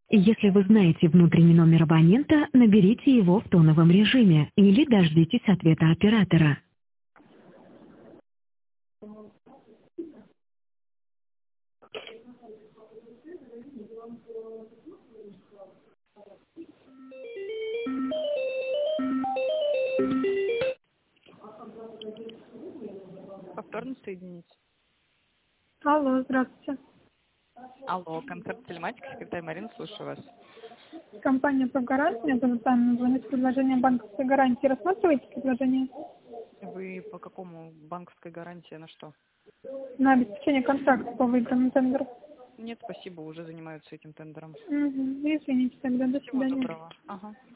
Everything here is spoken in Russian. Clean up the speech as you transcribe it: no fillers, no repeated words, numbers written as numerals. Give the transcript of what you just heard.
Если вы знаете внутренний номер абонента, наберите его в тоновом режиме или дождитесь ответа оператора. Повторно соединить. Алло, здравствуйте. Алло, концерт телематика, секретарь Марина, слушаю вас. Компания «Прогарант», меня зовут Анна, звонит с предложением банковской гарантии. Рассматриваете предложение? Вы по какому банковской гарантии на что? На обеспечение контракта по выигранному тендеру. Нет, спасибо, уже занимаются этим тендером. Извините тогда, до Всего свидания. доброго. Ага.